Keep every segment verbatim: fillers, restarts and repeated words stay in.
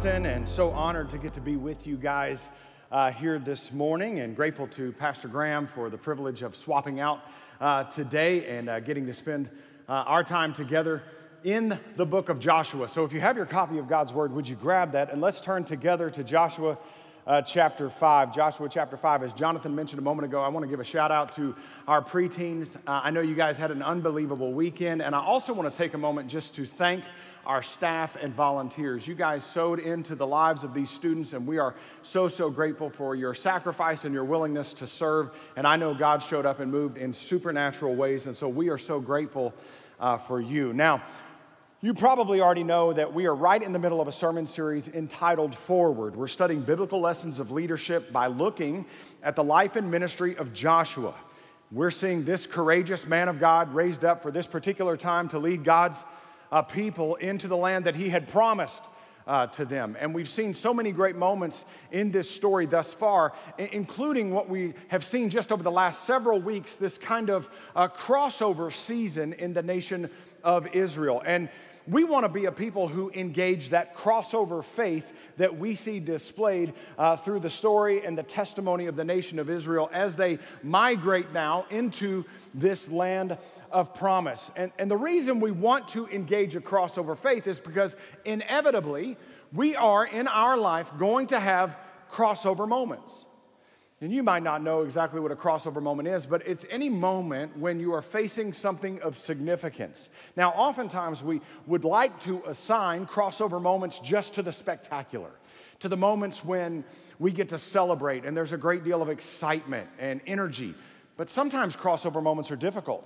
Jonathan, and so honored to get to be with you guys uh, here this morning, and grateful to Pastor Graham for the privilege of swapping out uh, today and uh, getting to spend uh, our time together in the book of Joshua. So if you have your copy of God's Word, would you grab that, and let's turn together to Joshua uh, chapter five. Joshua chapter five, as Jonathan mentioned a moment ago, I want to give a shout out to our preteens. Uh, I know you guys had an unbelievable weekend, and I also want to take a moment just to thank our staff and volunteers. You guys sowed into the lives of these students, and we are so, so grateful for your sacrifice and your willingness to serve. And I know God showed up and moved in supernatural ways, and so we are so grateful uh, for you. Now, you probably already know that we are right in the middle of a sermon series entitled Forward. We're studying biblical lessons of leadership by looking at the life and ministry of Joshua. We're seeing this courageous man of God raised up for this particular time to lead God's Uh, people into the land that he had promised uh, to them. And we've seen so many great moments in this story thus far, I- including what we have seen just over the last several weeks, this kind of uh, crossover season in the nation of Israel. And we want to be a people who engage that crossover faith that we see displayed uh, through the story and the testimony of the nation of Israel as they migrate now into this land of promise. And, and the reason we want to engage a crossover faith is because inevitably we are in our life going to have crossover moments. And you might not know exactly what a crossover moment is, but it's any moment when you are facing something of significance. Now, oftentimes we would like to assign crossover moments just to the spectacular, to the moments when we get to celebrate and there's a great deal of excitement and energy. But sometimes crossover moments are difficult.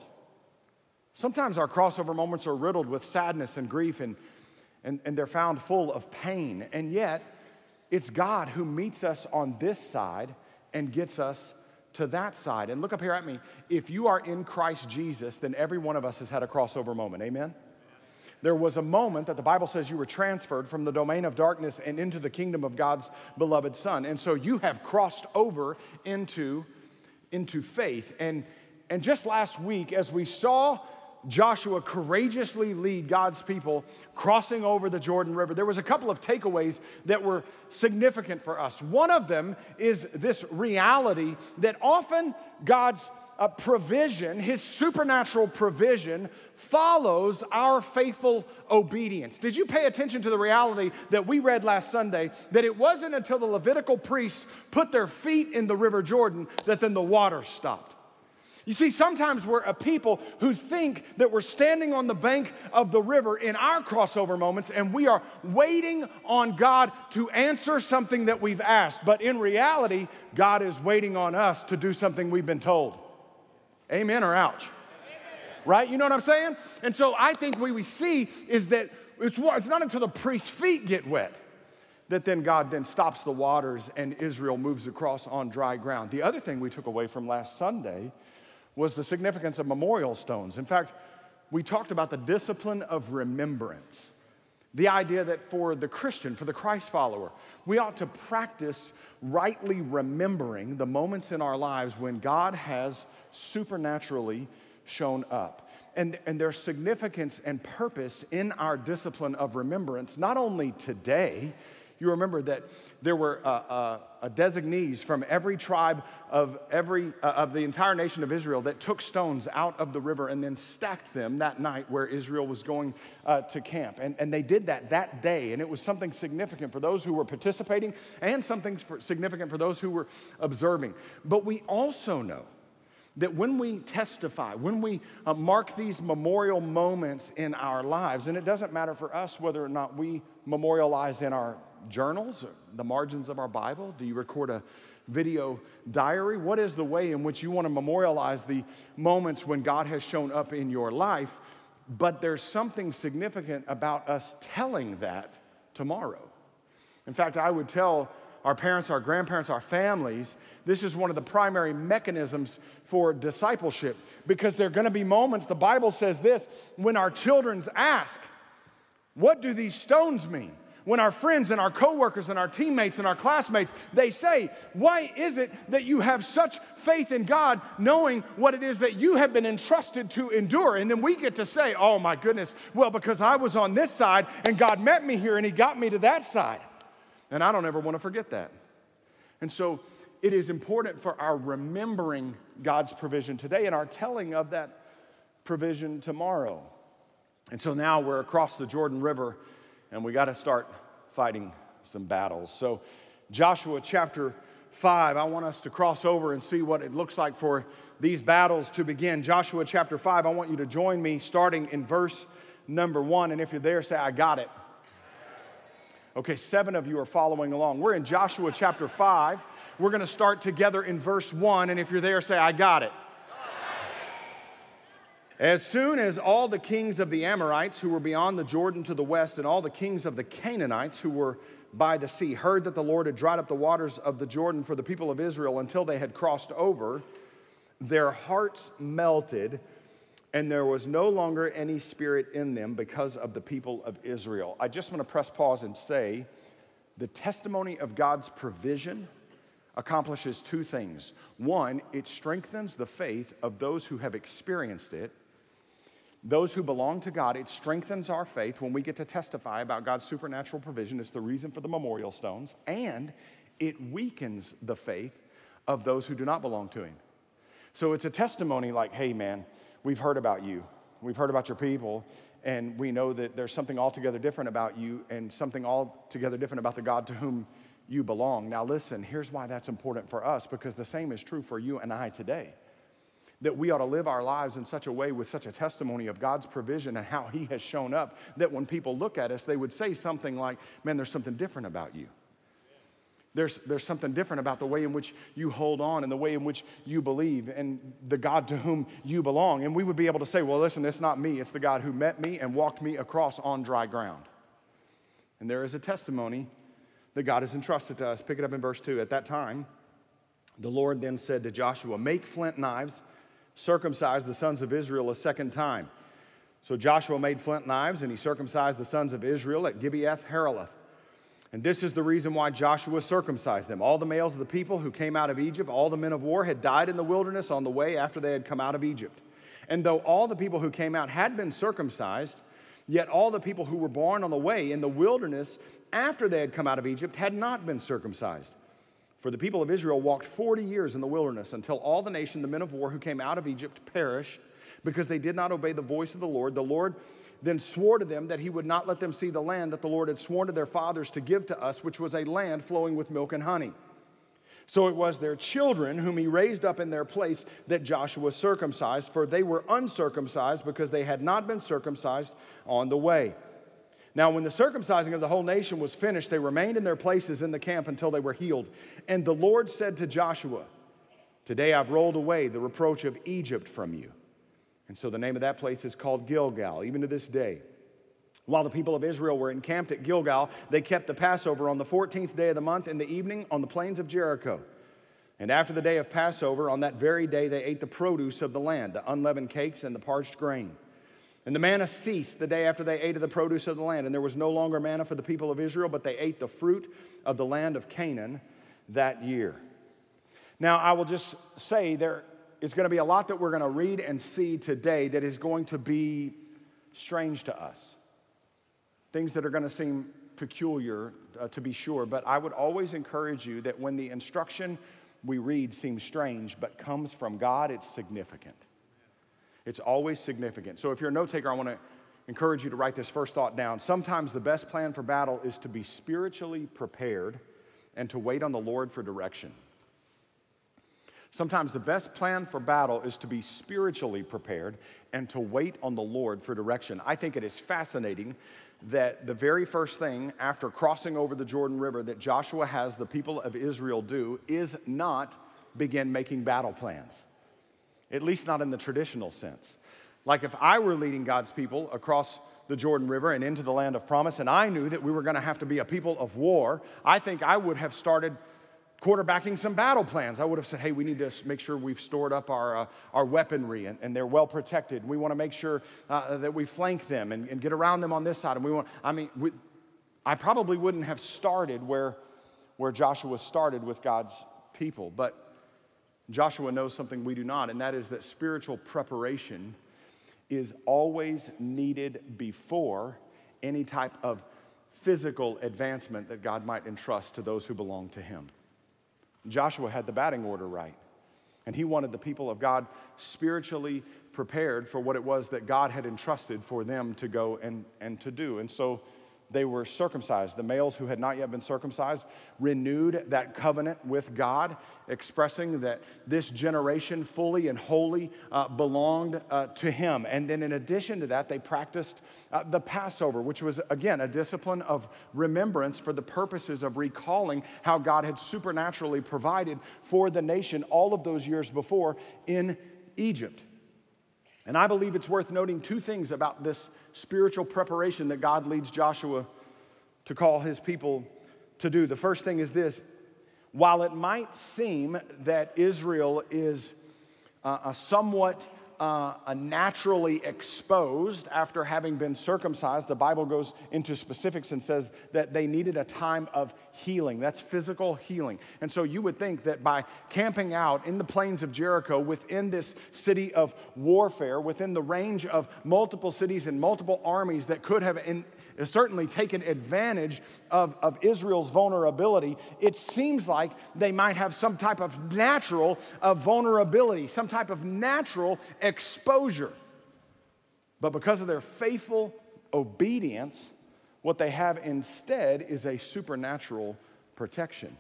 Sometimes our crossover moments are riddled with sadness and grief, and, and, and they're found full of pain. And yet, it's God who meets us on this side and gets us to that side. And look up here at me. If you are in Christ Jesus, then every one of us has had a crossover moment. Amen? There was a moment that the Bible says you were transferred from the domain of darkness and into the kingdom of God's beloved Son. And so you have crossed over into, into faith. And, and just last week, as we saw Joshua courageously lead God's people crossing over the Jordan River, there was a couple of takeaways that were significant for us. One of them is this reality that often God's uh, provision, his supernatural provision, follows our faithful obedience. Did you pay attention to the reality that we read last Sunday, that it wasn't until the Levitical priests put their feet in the River Jordan that then the water stopped? You see, sometimes we're a people who think that we're standing on the bank of the river in our crossover moments, and we are waiting on God to answer something that we've asked. But in reality, God is waiting on us to do something we've been told. Amen or ouch? Amen. Right? You know what I'm saying? And so I think what we see is that it's, it's not until the priest's feet get wet that then God then stops the waters and Israel moves across on dry ground. The other thing we took away from last Sunday was the significance of memorial stones. In fact, we talked about the discipline of remembrance. The idea that for the Christian, for the Christ follower, we ought to practice rightly remembering the moments in our lives when God has supernaturally shown up. And, and there's significance and purpose in our discipline of remembrance, not only today. You remember that there were uh, uh, uh, designees from every tribe of every uh, of the entire nation of Israel that took stones out of the river and then stacked them that night where Israel was going uh, to camp. And, and they did that that day, and it was something significant for those who were participating and something for, significant for those who were observing. But we also know that when we testify, when we uh, mark these memorial moments in our lives, and it doesn't matter for us whether or not we memorialize in our journals, or the margins of our Bible. Do you record a video diary? What is the way in which you want to memorialize the moments when God has shown up in your life? But there's something significant about us telling that tomorrow. In fact, I would tell our parents, our grandparents, our families, this is one of the primary mechanisms for discipleship, because there are going to be moments, the Bible says this, when our children ask, what do these stones mean? When our friends and our coworkers and our teammates and our classmates, they say, why is it that you have such faith in God, knowing what it is that you have been entrusted to endure? And then we get to say, oh my goodness, well, because I was on this side and God met me here and he got me to that side. And I don't ever want to forget that. And so it is important for our remembering God's provision today and our telling of that provision tomorrow. And so now we're across the Jordan River, and we got to start fighting some battles. So Joshua chapter five, I want us to cross over and see what it looks like for these battles to begin. Joshua chapter five, I want you to join me starting in verse number one. And if you're there, say, I got it. Okay, seven of you are following along. We're in Joshua chapter five. We're going to start together in verse one. And if you're there, say, I got it. As soon as all the kings of the Amorites who were beyond the Jordan to the west and all the kings of the Canaanites who were by the sea heard that the Lord had dried up the waters of the Jordan for the people of Israel until they had crossed over, their hearts melted, and there was no longer any spirit in them because of the people of Israel. I just want to press pause and say the testimony of God's provision accomplishes two things. One, it strengthens the faith of those who have experienced it. Those who belong to God, it strengthens our faith when we get to testify about God's supernatural provision. It's the reason for the memorial stones. And it weakens the faith of those who do not belong to Him. So it's a testimony like, hey, man, we've heard about you. We've heard about your people. And we know that there's something altogether different about you and something altogether different about the God to whom you belong. Now listen, here's why that's important for us, because the same is true for you and I today. That we ought to live our lives in such a way with such a testimony of God's provision and how He has shown up that when people look at us, they would say something like, man, there's something different about you. There's, there's something different about the way in which you hold on and the way in which you believe and the God to whom you belong. And we would be able to say, well, listen, it's not me. It's the God who met me and walked me across on dry ground. And there is a testimony that God has entrusted to us. Pick it up in verse two. At that time, the Lord then said to Joshua, make flint knives, circumcise the sons of Israel a second time. So Joshua made flint knives, and he circumcised the sons of Israel at Gibeath Haraloth. And this is the reason why Joshua circumcised them. All the males of the people who came out of Egypt, all the men of war, had died in the wilderness on the way after they had come out of Egypt. And though all the people who came out had been circumcised, yet all the people who were born on the way in the wilderness after they had come out of Egypt had not been circumcised. For the people of Israel walked forty years in the wilderness until all the nation, the men of war who came out of Egypt, perished because they did not obey the voice of the Lord. The Lord then swore to them that He would not let them see the land that the Lord had sworn to their fathers to give to us, which was a land flowing with milk and honey. So it was their children whom He raised up in their place that Joshua circumcised, for they were uncircumcised because they had not been circumcised on the way. Now, when the circumcising of the whole nation was finished, they remained in their places in the camp until they were healed. And the Lord said to Joshua, today I've rolled away the reproach of Egypt from you. And so the name of that place is called Gilgal, even to this day. While the people of Israel were encamped at Gilgal, they kept the Passover on the fourteenth day of the month in the evening on the plains of Jericho. And after the day of Passover, on that very day, they ate the produce of the land, the unleavened cakes and the parched grain. And the manna ceased the day after they ate of the produce of the land, and there was no longer manna for the people of Israel, but they ate the fruit of the land of Canaan that year. Now, I will just say there is going to be a lot that we're going to read and see today that is going to be strange to us. Things that are going to seem peculiar, uh, to be sure, but I would always encourage you that when the instruction we read seems strange but comes from God, it's significant. It's always significant. So if you're a note taker, I want to encourage you to write this first thought down. Sometimes the best plan for battle is to be spiritually prepared and to wait on the Lord for direction. Sometimes the best plan for battle is to be spiritually prepared and to wait on the Lord for direction. I think it is fascinating that the very first thing after crossing over the Jordan River that Joshua has the people of Israel do is not begin making battle plans. At least not in the traditional sense. Like if I were leading God's people across the Jordan River and into the land of promise, and I knew that we were going to have to be a people of war, I think I would have started quarterbacking some battle plans. I would have said, hey, we need to make sure we've stored up our, uh, our weaponry and, and they're well protected. We want to make sure uh, that we flank them and, and get around them on this side. And we want, I mean, we, I probably wouldn't have started where, where Joshua started with God's people, but Joshua knows something we do not, and that is that spiritual preparation is always needed before any type of physical advancement that God might entrust to those who belong to him. Joshua had the batting order right, and he wanted the people of God spiritually prepared for what it was that God had entrusted for them to go and, and to do. And so they were circumcised. The males who had not yet been circumcised renewed that covenant with God, expressing that this generation fully and wholly uh, belonged uh, to him. And then in addition to that, they practiced uh, the Passover, which was, again, a discipline of remembrance for the purposes of recalling how God had supernaturally provided for the nation all of those years before in Egypt. And I believe it's worth noting two things about this spiritual preparation that God leads Joshua to call his people to do. The first thing is this: while it might seem that Israel is uh, a somewhat uh, a naturally exposed after having been circumcised, the Bible goes into specifics and says that they needed a time of healing. That's physical healing. And so you would think that by camping out in the plains of Jericho within this city of warfare, within the range of multiple cities and multiple armies that could have in, certainly taken advantage of, of Israel's vulnerability, it seems like they might have some type of natural uh, vulnerability, some type of natural exposure. But because of their faithful obedience, what they have instead is a supernatural protection.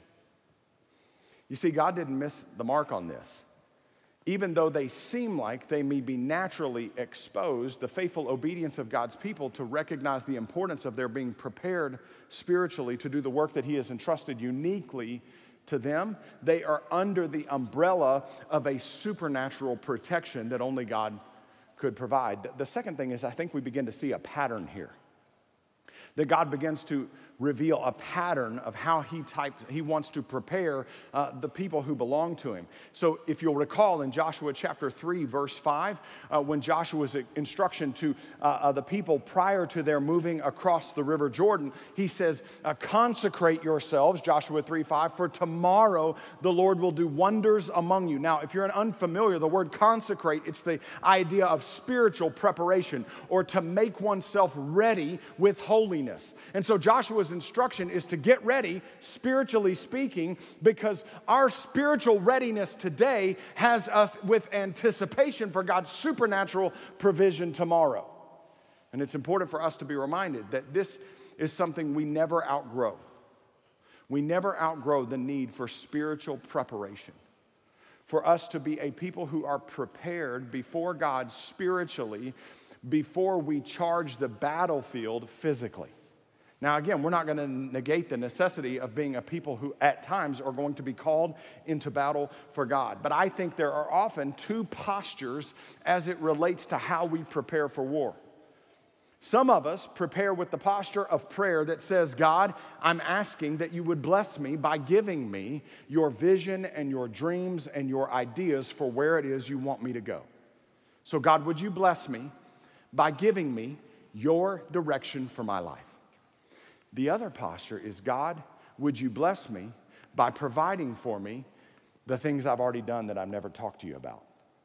You see, God didn't miss the mark on this. Even though they seem like they may be naturally exposed, the faithful obedience of God's people to recognize the importance of their being prepared spiritually to do the work that he has entrusted uniquely to them, they are under the umbrella of a supernatural protection that only God could provide. The second thing is, I think we begin to see a pattern here. That God begins to reveal a pattern of how he types, he wants to prepare uh, the people who belong to him. So if you'll recall in Joshua chapter three, verse five, uh, when Joshua's instruction to uh, uh, the people prior to their moving across the river Jordan, he says, uh, consecrate yourselves, Joshua three five, for tomorrow the Lord will do wonders among you. Now, if you're an unfamiliar, the word consecrate, it's the idea of spiritual preparation or to make oneself ready with holiness. And so Joshua's instruction is to get ready, spiritually speaking, because our spiritual readiness today has us with anticipation for God's supernatural provision tomorrow. And it's important for us to be reminded that this is something we never outgrow. We never outgrow the need for spiritual preparation. For us to be a people who are prepared before God spiritually before we charge the battlefield physically. Now, again, we're not going to negate the necessity of being a people who at times are going to be called into battle for God. But I think there are often two postures as it relates to how we prepare for war. Some of us prepare with the posture of prayer that says, God, I'm asking that you would bless me by giving me your vision and your dreams and your ideas for where it is you want me to go. So, God, would you bless me by giving me your direction for my life? The other posture is, God, would you bless me by providing for me the things I've already done that I've never talked to you about?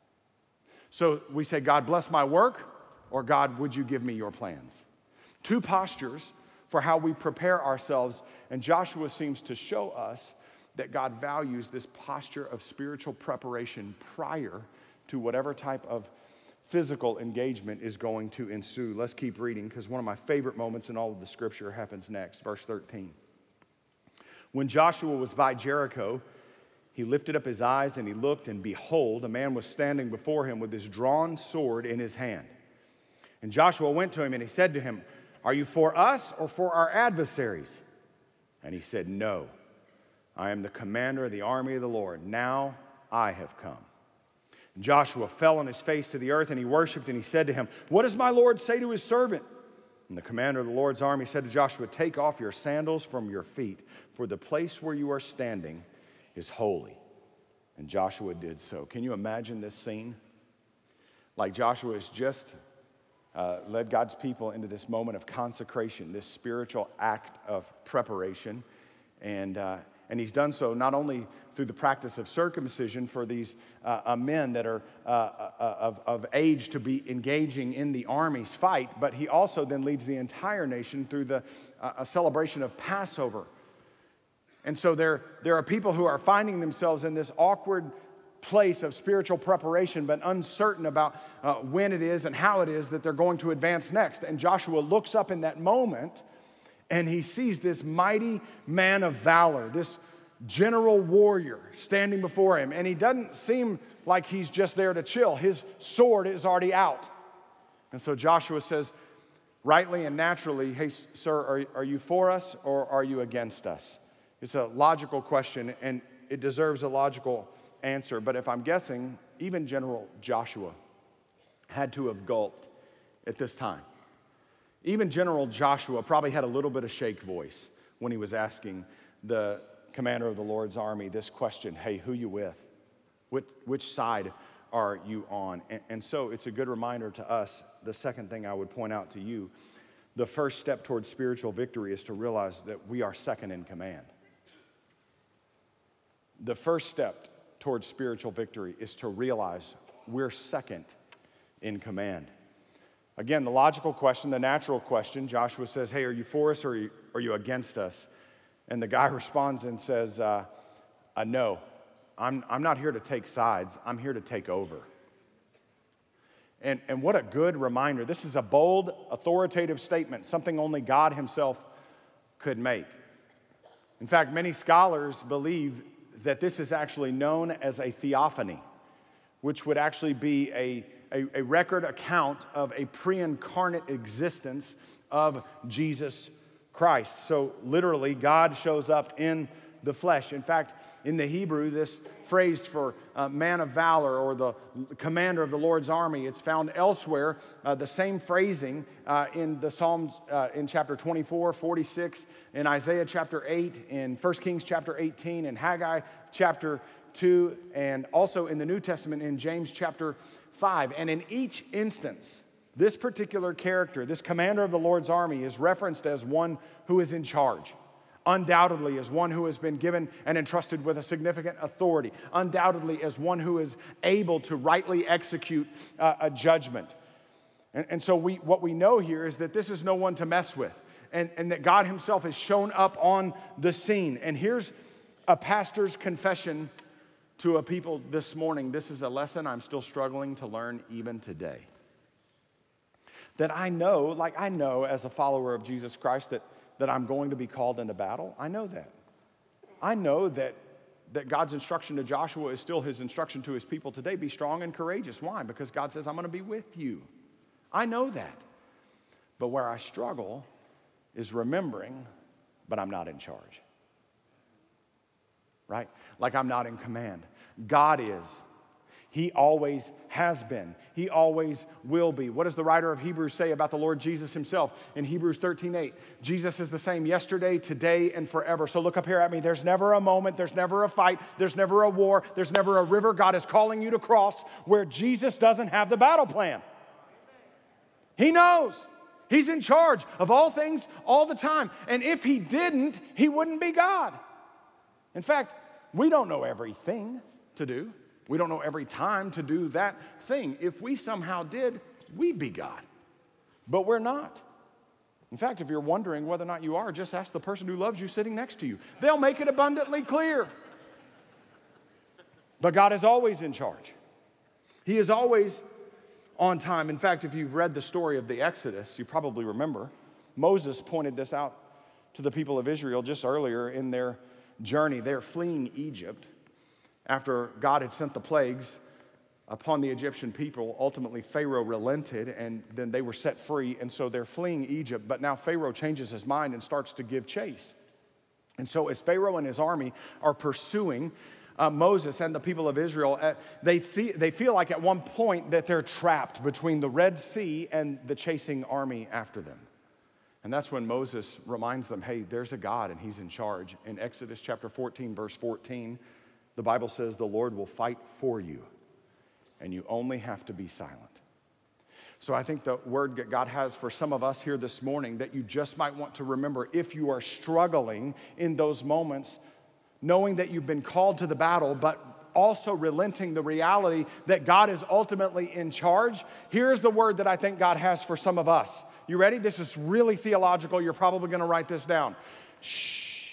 So we say, God, bless my work, or God, would you give me your plans? Two postures for how we prepare ourselves, and Joshua seems to show us that God values this posture of spiritual preparation prior to whatever type of physical engagement is going to ensue. Let's keep reading, because one of my favorite moments in all of the scripture happens next, verse thirteen. When Joshua was by Jericho, he lifted up his eyes and he looked, and behold, a man was standing before him with his drawn sword in his hand. And Joshua went to him and he said to him, are you for us or for our adversaries? And he said, no, I am the commander of the army of the Lord. Now I have come. Joshua fell on his face to the earth, and he worshiped, and he said to him, what does my Lord say to his servant? And the commander of the Lord's army said to Joshua, take off your sandals from your feet, for the place where you are standing is holy. And Joshua did so. Can you imagine this scene? Like Joshua has just uh, led God's people into this moment of consecration, this spiritual act of preparation. And, uh, And he's done so not only through the practice of circumcision for these uh, uh, men that are uh, uh, of, of age to be engaging in the army's fight, but he also then leads the entire nation through the uh, a celebration of Passover. And so there, there are people who are finding themselves in this awkward place of spiritual preparation, but uncertain about uh, when it is and how it is that they're going to advance next. And Joshua looks up in that moment, and he sees this mighty man of valor, this general warrior standing before him. And he doesn't seem like he's just there to chill. His sword is already out. And so Joshua says, rightly and naturally, hey, sir, are, are you for us or are you against us? It's a logical question, and it deserves a logical answer. But if I'm guessing, even General Joshua had to have gulped at this time. Even General Joshua probably had a little bit of shaked voice when he was asking the commander of the Lord's army this question, hey, who you with? Which, which side are you on? And, and so it's a good reminder to us. The second thing I would point out to you, the first step towards spiritual victory is to realize that we are second in command. The first step towards spiritual victory is to realize we're second in command. Again, the logical question, the natural question, Joshua says, hey, are you for us or are you, are you against us? And the guy responds and says, uh, uh, no, I'm, I'm not here to take sides. I'm here to take over. And, and what a good reminder. This is a bold, authoritative statement, something only God himself could make. In fact, many scholars believe that this is actually known as a theophany, which would actually be a, a, a record account of a pre-incarnate existence of Jesus Christ. So literally, God shows up in the flesh. In fact, in the Hebrew, this phrase for uh, man of valor or the commander of the Lord's army, it's found elsewhere. Uh, the same phrasing uh, in the Psalms uh, in chapter twenty-four, forty-six, in Isaiah chapter eight, in First Kings chapter eighteen, in Haggai chapter two, and also in the New Testament in James chapter five. And in each instance, this particular character, this commander of the Lord's army, is referenced as one who is in charge. Undoubtedly as one who has been given and entrusted with a significant authority. Undoubtedly as one who is able to rightly execute uh, a judgment. And, and so we, what we know here is that this is no one to mess with. And, and that God himself has shown up on the scene. And here's a pastor's confession to a people this morning. This is a lesson I'm still struggling to learn even today. That I know, like I know as a follower of Jesus Christ that that I'm going to be called into battle. I know that. I know that, that God's instruction to Joshua is still his instruction to his people today. Be strong and courageous. Why? Because God says, I'm going to be with you. I know that. But where I struggle is remembering, but I'm not in charge. Right? Like I'm not in command. God is. He always has been. He always will be. What does the writer of Hebrews say about the Lord Jesus himself in Hebrews thirteen eight? Jesus is the same yesterday, today, and forever. So look up here at me. There's never a moment, there's never a fight, there's never a war, there's never a river God is calling you to cross where Jesus doesn't have the battle plan. He knows. He's in charge of all things all the time. And if he didn't, he wouldn't be God. In fact, we don't know everything to do. We don't know every time to do that thing. If we somehow did, we'd be God. But we're not. In fact, if you're wondering whether or not you are, just ask the person who loves you sitting next to you. They'll make it abundantly clear. But God is always in charge. He is always on time. In fact, if you've read the story of the Exodus, you probably remember Moses pointed this out to the people of Israel just earlier in their journey. They're fleeing Egypt. After God had sent the plagues upon the Egyptian people, ultimately Pharaoh relented and then they were set free. And so they're fleeing Egypt. But now Pharaoh changes his mind and starts to give chase. And so as Pharaoh and his army are pursuing uh, Moses and the people of Israel, uh, they, th- they feel like at one point that they're trapped between the Red Sea and the chasing army after them. And that's when Moses reminds them, hey, there's a God and he's in charge. In Exodus chapter fourteen, verse fourteen, the Bible says the Lord will fight for you, and you only have to be silent. So I think the word that God has for some of us here this morning that you just might want to remember if you are struggling in those moments knowing that you've been called to the battle, but also relenting the reality that God is ultimately in charge. Here's the word that I think God has for some of us. You ready? This is really theological. You're probably going to write this down. Shh.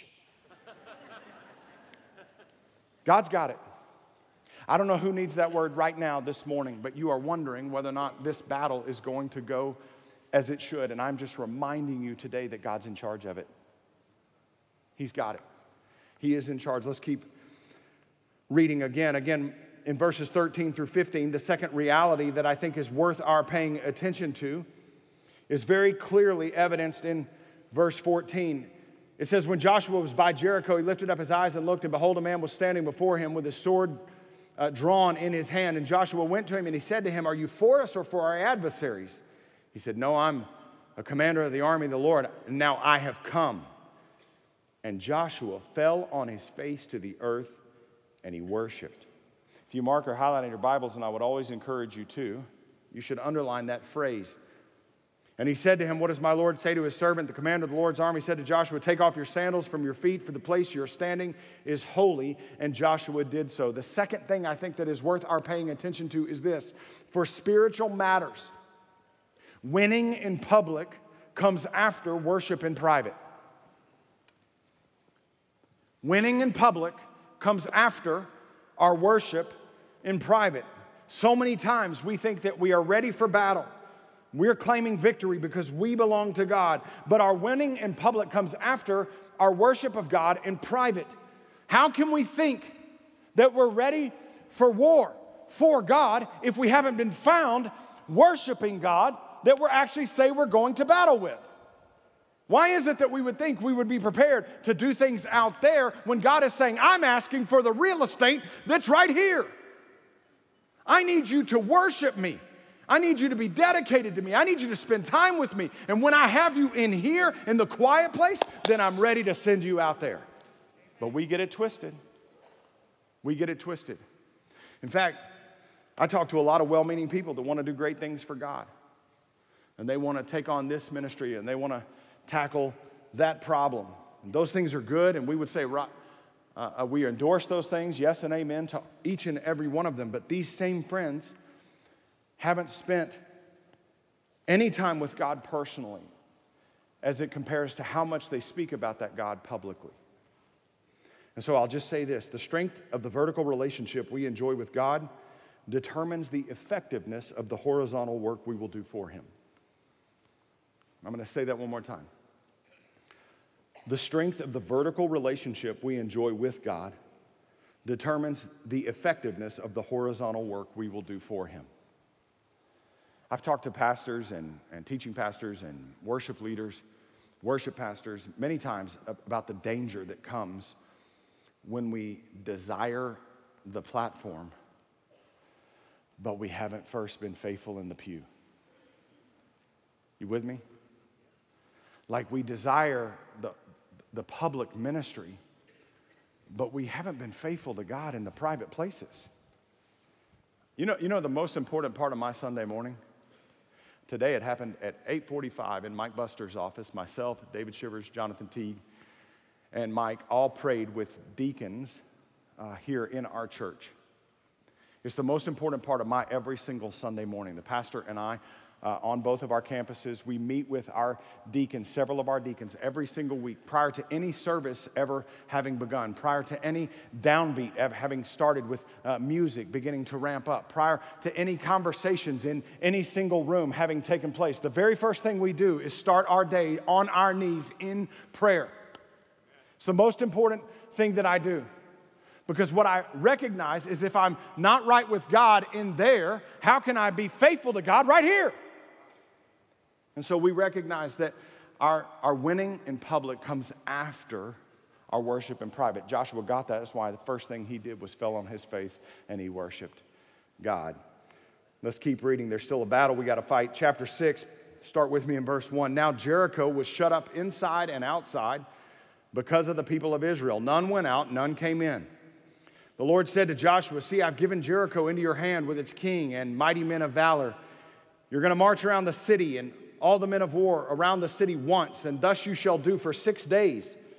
God's got it. I don't know who needs that word right now this morning, but you are wondering whether or not this battle is going to go as it should. And I'm just reminding you today that God's in charge of it. He's got it. He is in charge. Let's keep reading again. Again, in verses thirteen through fifteen, the second reality that I think is worth our paying attention to is very clearly evidenced in verse fourteen. It says, when Joshua was by Jericho, he lifted up his eyes and looked, and behold, a man was standing before him with his sword uh, drawn in his hand. And Joshua went to him, and he said to him, are you for us or for our adversaries? He said, no, I'm a commander of the army of the Lord, and now I have come. And Joshua fell on his face to the earth, and he worshiped. If you mark or highlight in your Bibles, and I would always encourage you to, you should underline that phrase. And he said to him, what does my Lord say to his servant? The commander of the Lord's army said to Joshua, take off your sandals from your feet, for the place you're standing is holy. And Joshua did so. The second thing I think that is worth our paying attention to is this. For spiritual matters, winning in public comes after worship in private. Winning in public comes after our worship in private. So many times we think that we are ready for battle. We're claiming victory because we belong to God. But our winning in public comes after our worship of God in private. How can we think that we're ready for war for God if we haven't been found worshiping God that we're actually say we're going to battle with? Why is it that we would think we would be prepared to do things out there when God is saying, I'm asking for the real estate that's right here. I need you to worship me. I need you to be dedicated to me. I need you to spend time with me. And when I have you in here in the quiet place, then I'm ready to send you out there. But we get it twisted. We get it twisted. In fact, I talk to a lot of well-meaning people that want to do great things for God. And they want to take on this ministry and they want to tackle that problem. And those things are good, and we would say uh, we endorse those things, yes and amen to each and every one of them. But these same friends haven't spent any time with God personally as it compares to how much they speak about that God publicly. And so I'll just say this, the strength of the vertical relationship we enjoy with God determines the effectiveness of the horizontal work we will do for Him. I'm going to say that one more time. The strength of the vertical relationship we enjoy with God determines the effectiveness of the horizontal work we will do for Him. I've talked to pastors and, and teaching pastors and worship leaders, worship pastors, many times about the danger that comes when we desire the platform, but we haven't first been faithful in the pew. You with me? Like we desire the, the public ministry, but we haven't been faithful to God in the private places. You know, you know the most important part of my Sunday morning? Today it happened at eight forty-five in Mike Buster's office. Myself, David Shivers, Jonathan Teague, and Mike all prayed with deacons uh, here in our church. It's the most important part of my every single Sunday morning. The pastor and I, uh, on both of our campuses, we meet with our deacons, several of our deacons, every single week prior to any service ever having begun, prior to any downbeat ever having started with uh, music beginning to ramp up, prior to any conversations in any single room having taken place. The very first thing we do is start our day on our knees in prayer. It's the most important thing that I do. Because what I recognize is if I'm not right with God in there, how can I be faithful to God right here? And so we recognize that our, our winning in public comes after our worship in private. Joshua got that. That's why the first thing he did was fell on his face and he worshiped God. Let's keep reading. There's still a battle we got to fight. Chapter six, start with me in verse one. Now Jericho was shut up inside and outside because of the people of Israel. None went out, none came in. The Lord said to Joshua, see, I've given Jericho into your hand with its king and mighty men of valor. You're going to march around the city and all the men of war around the city once, and thus you shall do for six days.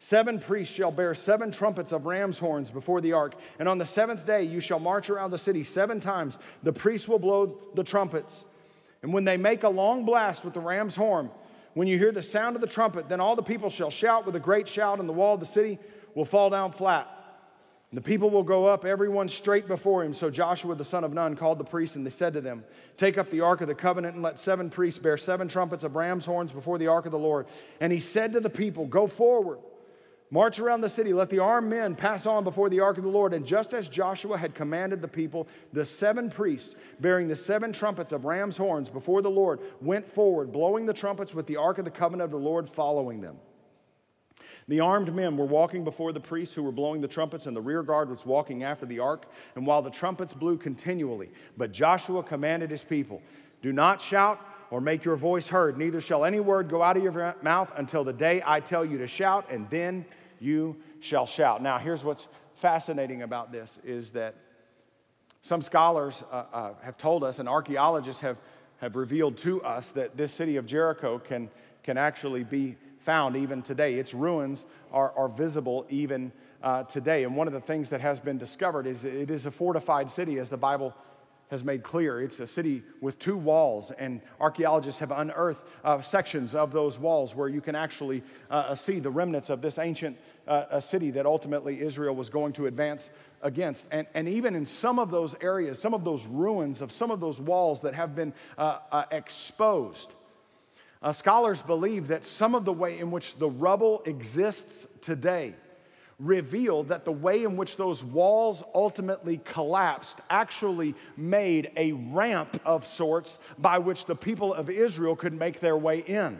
Seven priests shall bear seven trumpets of ram's horns before the ark. And on the seventh day you shall march around the city seven times. The priests will blow the trumpets. And when they make a long blast with the ram's horn, when you hear the sound of the trumpet, then all the people shall shout with a great shout, and the wall of the city will fall down flat. And the people will go up, everyone straight before him. So Joshua the son of Nun called the priests, and they said to them, take up the ark of the covenant, and let seven priests bear seven trumpets of ram's horns before the ark of the Lord. And he said to the people, go forward. March around the city, let the armed men pass on before the ark of the Lord. And just as Joshua had commanded the people, the seven priests bearing the seven trumpets of ram's horns before the Lord went forward, blowing the trumpets with the ark of the covenant of the Lord following them. The armed men were walking before the priests who were blowing the trumpets, and the rear guard was walking after the ark, and while the trumpets blew continually. But Joshua commanded his people, do not shout or make your voice heard, neither shall any word go out of your mouth until the day I tell you to shout, and then you shall shout. Now, here's what's fascinating about this is that some scholars uh, uh, have told us, and archaeologists have, have revealed to us, that this city of Jericho can, can actually be found even today. Its ruins are, are visible even uh, today. And one of the things that has been discovered is it is a fortified city, as the Bible has made clear. It's a city with two walls, and archaeologists have unearthed uh, sections of those walls where you can actually uh, see the remnants of this ancient uh, a city that ultimately Israel was going to advance against. And, and even in some of those areas, some of those ruins of some of those walls that have been uh, uh, exposed, uh, scholars believe that some of the way in which the rubble exists today revealed that the way in which those walls ultimately collapsed actually made a ramp of sorts by which the people of Israel could make their way in.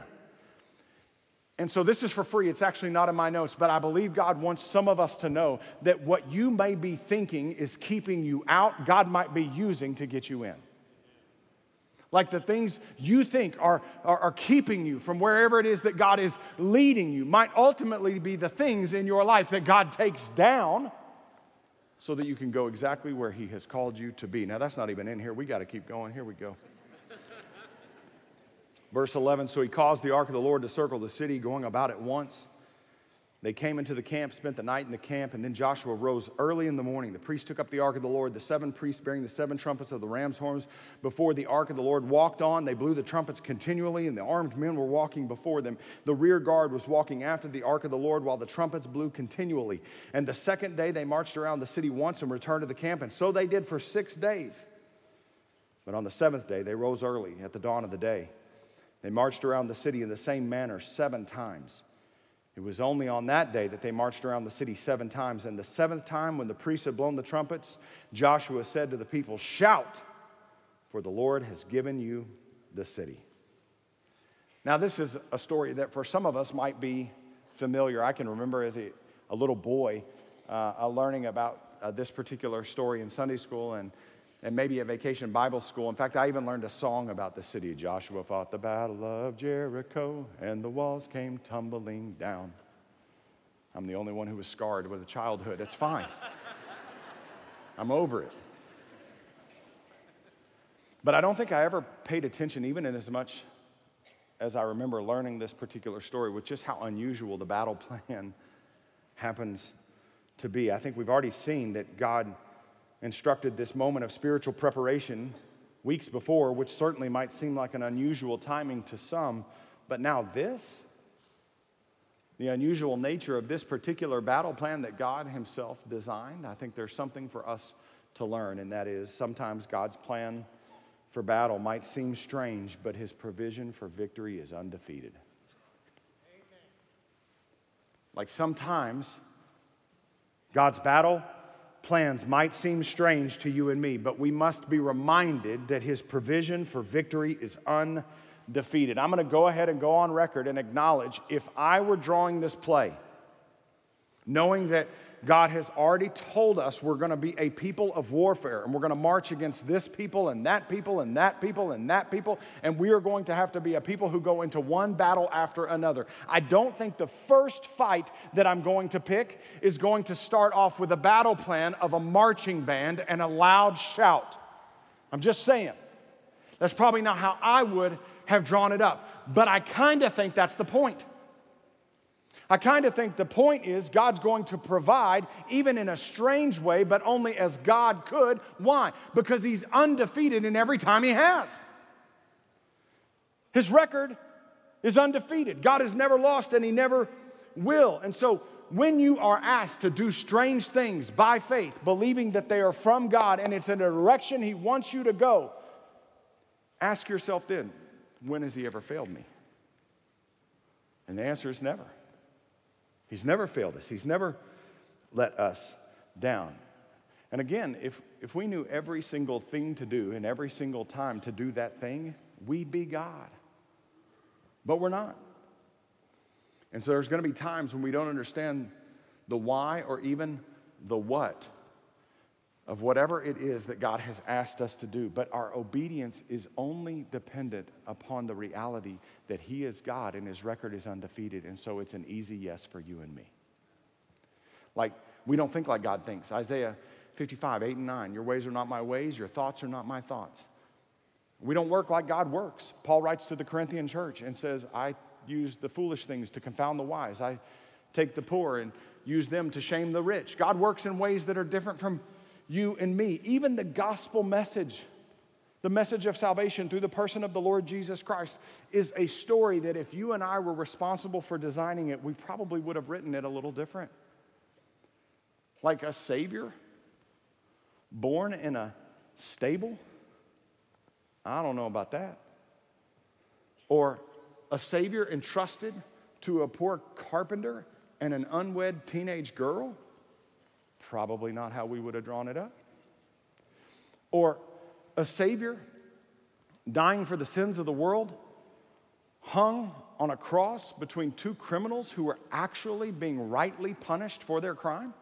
And so this is for free. It's actually not in my notes, but I believe God wants some of us to know that what you may be thinking is keeping you out, God might be using to get you in. Like the things you think are, are, are keeping you from wherever it is that God is leading you might ultimately be the things in your life that God takes down so that you can go exactly where He has called you to be. Now, that's not even in here. We got to keep going. Here we go. Verse eleven, so he caused the ark of the Lord to circle the city, going about it once. They came into the camp, spent the night in the camp, and then Joshua rose early in the morning. The priests took up the ark of the Lord. The seven priests bearing the seven trumpets of the ram's horns before the ark of the Lord walked on. They blew the trumpets continually, and the armed men were walking before them. The rear guard was walking after the ark of the Lord while the trumpets blew continually. And the second day they marched around the city once and returned to the camp, and so they did for six days. But on the seventh day they rose early at the dawn of the day. They marched around the city in the same manner seven times. It was only on that day that they marched around the city seven times. And the seventh time, when the priests had blown the trumpets, Joshua said to the people, "Shout, for the Lord has given you the city." Now, this is a story that for some of us might be familiar. I can remember as a, a little boy uh, learning about uh, this particular story in Sunday school and and maybe at vacation Bible school. In fact, I even learned a song about the city. of Joshua fought the battle of Jericho, and the walls came tumbling down. I'm the only one who was scarred with a childhood. It's fine. I'm over it. But I don't think I ever paid attention, even in as much as I remember learning this particular story, with just how unusual the battle plan happens to be. I think we've already seen that God instructed this moment of spiritual preparation weeks before, which certainly might seem like an unusual timing to some, but now this, the unusual nature of this particular battle plan that God Himself designed, I think there's something for us to learn, and that is sometimes God's plan for battle might seem strange, but His provision for victory is undefeated. Amen. Like sometimes God's battle plans might seem strange to you and me, but we must be reminded that His provision for victory is undefeated. I'm going to go ahead and go on record and acknowledge, if I were drawing this play, knowing that God has already told us we're going to be a people of warfare, and we're going to march against this people and that people and that people and that people, and we are going to have to be a people who go into one battle after another. I don't think the first fight that I'm going to pick is going to start off with a battle plan of a marching band and a loud shout. I'm just saying. That's probably not how I would have drawn it up, but I kind of think that's the point. I kind of think the point is God's going to provide, even in a strange way, but only as God could. Why? Because He's undefeated in every time He has. His record is undefeated. God has never lost and He never will. And so when you are asked to do strange things by faith, believing that they are from God and it's in a direction He wants you to go, ask yourself then, when has He ever failed me? And the answer is never. He's never failed us. He's never let us down. And again, if, if we knew every single thing to do and every single time to do that thing, we'd be God. But we're not. And so there's going to be times when we don't understand the why or even the what of whatever it is that God has asked us to do. But our obedience is only dependent upon the reality that He is God and His record is undefeated. And so it's an easy yes for you and me. Like, we don't think like God thinks. Isaiah fifty-five, eight and nine, your ways are not my ways, your thoughts are not my thoughts. We don't work like God works. Paul writes to the Corinthian church and says, I use the foolish things to confound the wise. I take the poor and use them to shame the rich. God works in ways that are different from you and me. Even the gospel message, the message of salvation through the person of the Lord Jesus Christ, is a story that if you and I were responsible for designing it, we probably would have written it a little different. Like a Savior born in a stable? I don't know about that. Or a Savior entrusted to a poor carpenter and an unwed teenage girl? Probably not how we would have drawn it up. Or a Savior dying for the sins of the world, hung on a cross between two criminals who were actually being rightly punished for their crime?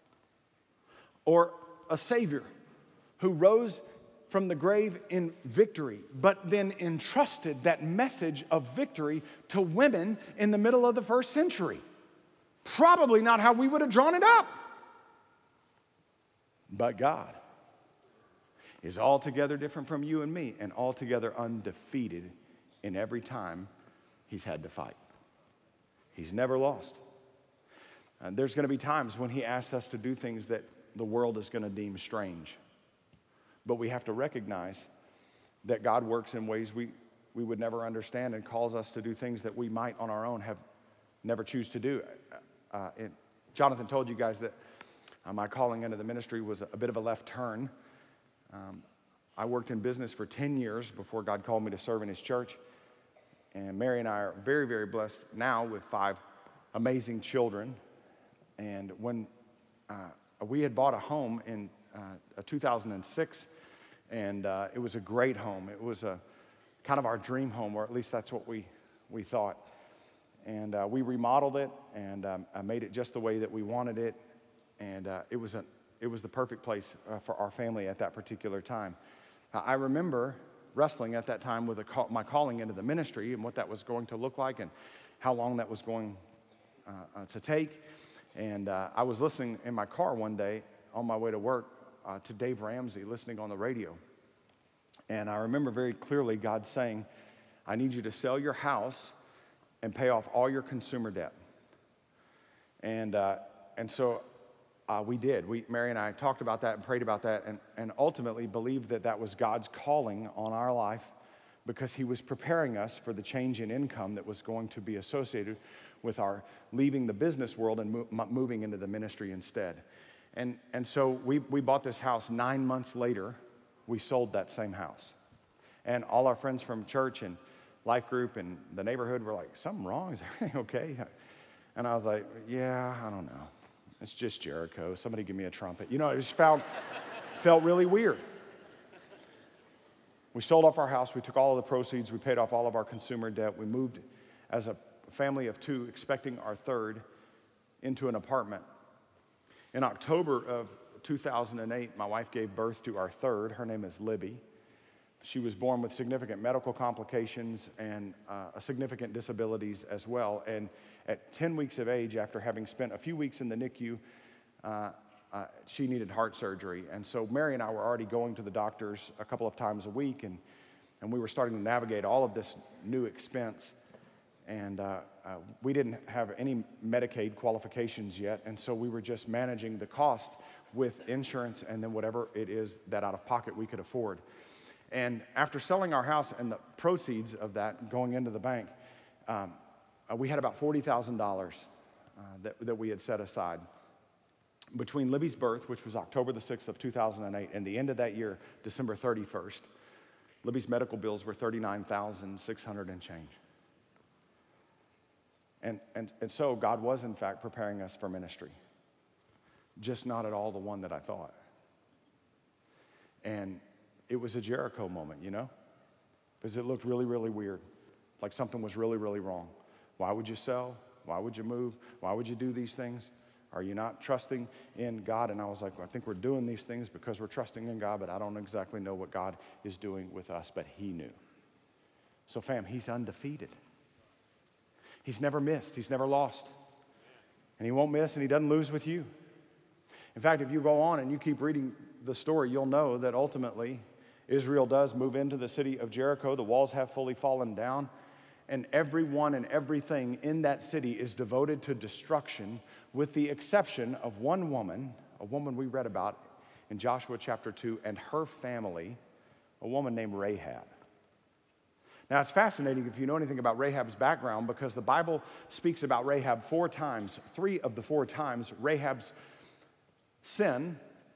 Or a Savior who rose from the grave in victory, but then entrusted that message of victory to women in the middle of the first century? Probably not how we would have drawn it up. But God is altogether different from you and me and altogether undefeated in every time He's had to fight. He's never lost. And there's going to be times when He asks us to do things that the world is going to deem strange. But we have to recognize that God works in ways we, we would never understand and calls us to do things that we might on our own have never choose to do. Uh, it, Jonathan told you guys that uh, my calling into the ministry was a, a bit of a left turn. Um, I worked in business for ten years before God called me to serve in His church. And Mary and I are very, very blessed now with five amazing children. And when uh, we had bought a home in uh, two thousand six, and uh, it was a great home. It was a kind of our dream home, or at least that's what we, we thought. And uh, we remodeled it, and um, I made it just the way that we wanted it. And uh, it was a, it was the perfect place uh, for our family at that particular time. Uh, I remember wrestling at that time with a call, my calling into the ministry and what that was going to look like and how long that was going uh, uh, to take. And uh, I was listening in my car one day on my way to work uh, to Dave Ramsey, listening on the radio. And I remember very clearly God saying, I need you to sell your house and pay off all your consumer debt. And uh, and so uh, we did. We, Mary and I talked about that and prayed about that and, and ultimately believed that that was God's calling on our life because He was preparing us for the change in income that was going to be associated with our leaving the business world and mo- moving into the ministry instead. And, and so we, we bought this house. Nine months later, we sold that same house. And all our friends from church and life group and the neighborhood were like, something wrong? Is everything okay? And I was like, yeah, I don't know. It's just Jericho. Somebody give me a trumpet. You know, it just felt, felt really weird. We sold off our house. We took all of the proceeds. We paid off all of our consumer debt. We moved as a family of two, expecting our third, into an apartment. In October of two thousand eight, my wife gave birth to our third. Her name is Libby. She was born with significant medical complications and uh, significant disabilities as well. And at ten weeks of age, after having spent a few weeks in the N I C U, uh, uh, she needed heart surgery. And so Mary and I were already going to the doctors a couple of times a week, and, and we were starting to navigate all of this new expense. And uh, uh, we didn't have any Medicaid qualifications yet, and so we were just managing the cost with insurance and then whatever it is that out of pocket we could afford. And after selling our house and the proceeds of that going into the bank, um, uh, we had about forty thousand dollars uh, that, that we had set aside. Between Libby's birth, which was October the sixth of two thousand eight, and the end of that year, December thirty-first, Libby's medical bills were thirty-nine thousand six hundred dollars and change. And, and, and so God was, in fact, preparing us for ministry, just not at all the one that I thought. And it was a Jericho moment, you know, because it looked really, really weird, like something was really, really wrong. Why would you sell? Why would you move? Why would you do these things? Are you not trusting in God? And I was like, well, I think we're doing these things because we're trusting in God, but I don't exactly know what God is doing with us, but he knew. So fam, he's undefeated. He's never missed. He's never lost. And he won't miss, and he doesn't lose with you. In fact, if you go on and you keep reading the story, you'll know that ultimately Israel does move into the city of Jericho. The walls have fully fallen down, and everyone and everything in that city is devoted to destruction, with the exception of one woman, a woman we read about in Joshua chapter two, and her family, a woman named Rahab. Now, it's fascinating if you know anything about Rahab's background, because the Bible speaks about Rahab four times. Three of the four times, Rahab's sin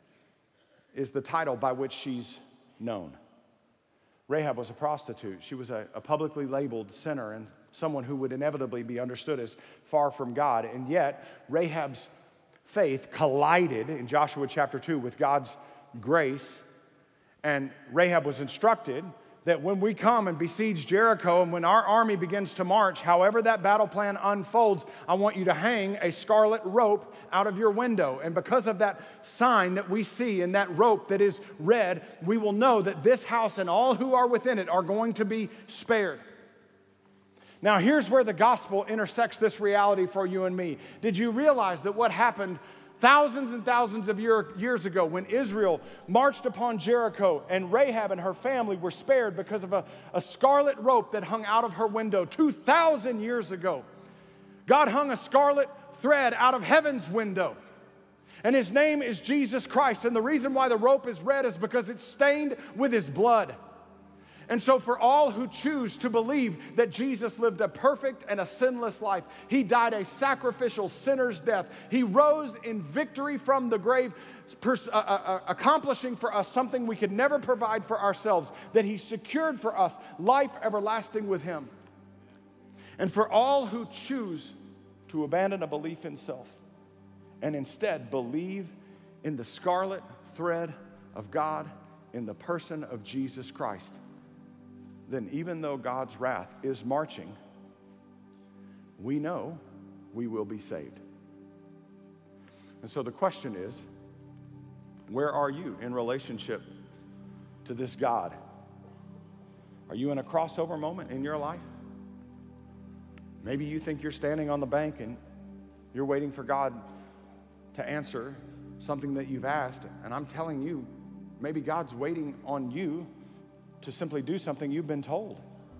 is the title by which she's known. Rahab was a prostitute. She was a, a publicly labeled sinner and someone who would inevitably be understood as far from God. And yet, Rahab's faith collided in Joshua chapter two with God's grace. And Rahab was instructed that when we come and besiege Jericho and when our army begins to march, however that battle plan unfolds, I want you to hang a scarlet rope out of your window. And because of that sign that we see in that rope that is red, we will know that this house and all who are within it are going to be spared. Now, here's where the gospel intersects this reality for you and me. Did you realize that what happened thousands and thousands of year, years ago, when Israel marched upon Jericho and Rahab and her family were spared because of a, a scarlet rope that hung out of her window two thousand years ago? God hung a scarlet thread out of heaven's window, and his name is Jesus Christ. And the reason why the rope is red is because it's stained with his blood. And so for all who choose to believe that Jesus lived a perfect and a sinless life, he died a sacrificial sinner's death. He rose in victory from the grave, pers- uh, uh, accomplishing for us something we could never provide for ourselves, that he secured for us life everlasting with him. And for all who choose to abandon a belief in self and instead believe in the scarlet thread of God in the person of Jesus Christ, then even though God's wrath is marching, we know we will be saved. And so the question is, where are you in relationship to this God? Are you in a crossover moment in your life? Maybe you think you're standing on the bank and you're waiting for God to answer something that you've asked, and I'm telling you, maybe God's waiting on you to simply do something you've been told.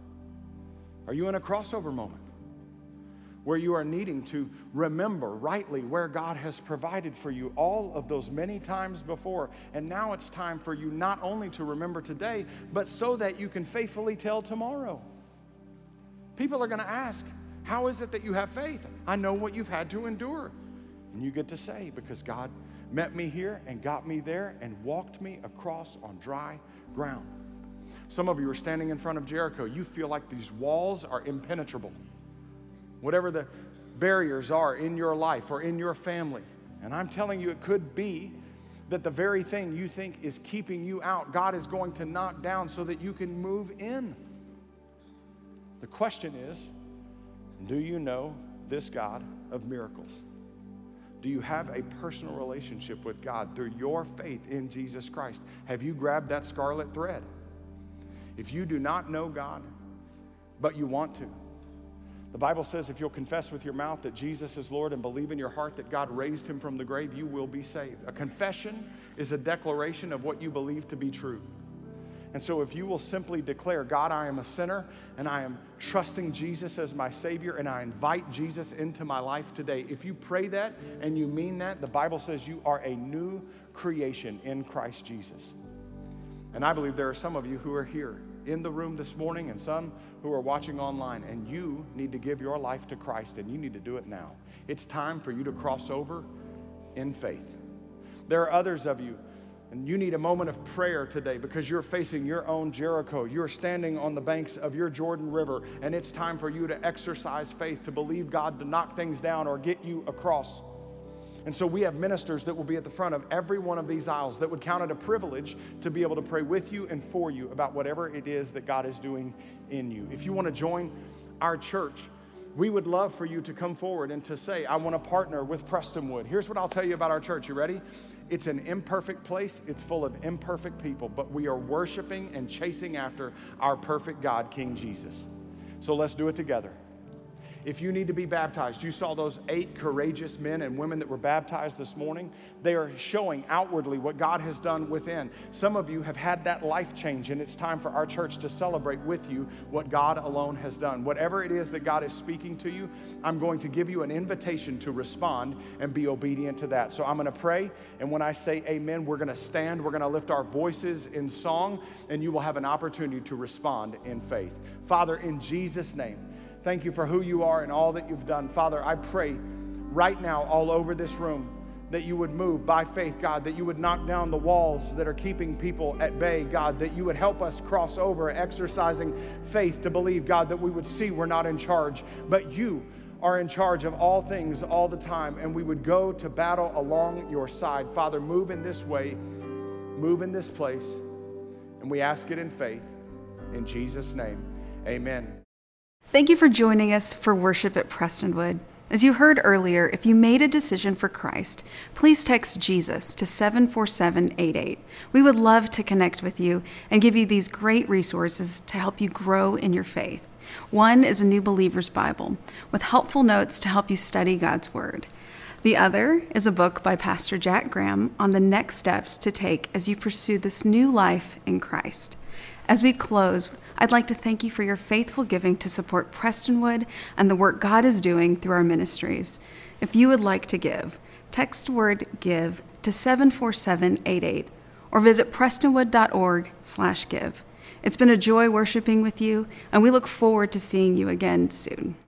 Are you in a crossover moment where you are needing to remember rightly where God has provided for you all of those many times before, and now it's time for you not only to remember today, but so that you can faithfully tell tomorrow? People are going to ask, how is it that you have faith? I know what you've had to endure. And you get to say, because God met me here and got me there and walked me across on dry ground. Some of you are standing in front of Jericho. You feel like these walls are impenetrable. Whatever the barriers are in your life or in your family. And I'm telling you, it could be that the very thing you think is keeping you out, God is going to knock down so that you can move in. The question is, do you know this God of miracles? Do you have a personal relationship with God through your faith in Jesus Christ? Have you grabbed that scarlet thread? If you do not know God, but you want to, the Bible says if you'll confess with your mouth that Jesus is Lord and believe in your heart that God raised him from the grave, you will be saved. A confession is a declaration of what you believe to be true. And so if you will simply declare, God, I am a sinner, and I am trusting Jesus as my Savior, and I invite Jesus into my life today. If you pray that and you mean that, the Bible says you are a new creation in Christ Jesus. And I believe there are some of you who are here in the room this morning and some who are watching online, and you need to give your life to Christ, and you need to do it now. It's time for you to cross over in faith. There are others of you, and you need a moment of prayer today because you're facing your own Jericho. You're standing on the banks of your Jordan River, and it's time for you to exercise faith, to believe God to knock things down or get you across. And so we have ministers that will be at the front of every one of these aisles that would count it a privilege to be able to pray with you and for you about whatever it is that God is doing in you. If you want to join our church, we would love for you to come forward and to say, I want to partner with Prestonwood. Here's what I'll tell you about our church. You ready? It's an imperfect place. It's full of imperfect people, but we are worshiping and chasing after our perfect God, King Jesus. So let's do it together. If you need to be baptized, you saw those eight courageous men and women that were baptized this morning. They are showing outwardly what God has done within. Some of you have had that life change, and it's time for our church to celebrate with you what God alone has done. Whatever it is that God is speaking to you, I'm going to give you an invitation to respond and be obedient to that. So I'm going to pray, and when I say amen, we're going to stand, we're going to lift our voices in song, and you will have an opportunity to respond in faith. Father, in Jesus' name, thank you for who you are and all that you've done. Father, I pray right now all over this room that you would move by faith, God, that you would knock down the walls that are keeping people at bay, God, that you would help us cross over, exercising faith to believe, God, that we would see we're not in charge, but you are in charge of all things all the time, and we would go to battle along your side. Father, move in this way, move in this place, and we ask it in faith. In Jesus' name, amen. Thank you for joining us for worship at Prestonwood. As you heard earlier, if you made a decision for Christ, please text Jesus to seven four seven eight eight. We would love to connect with you and give you these great resources to help you grow in your faith. One is a New Believer's Bible with helpful notes to help you study God's Word. The other is a book by Pastor Jack Graham on the next steps to take as you pursue this new life in Christ. As we close, I'd like to thank you for your faithful giving to support Prestonwood and the work God is doing through our ministries. If you would like to give, text the word GIVE to seven four seven eight eight or visit prestonwood.org slash give. It's been a joy worshiping with you, and we look forward to seeing you again soon.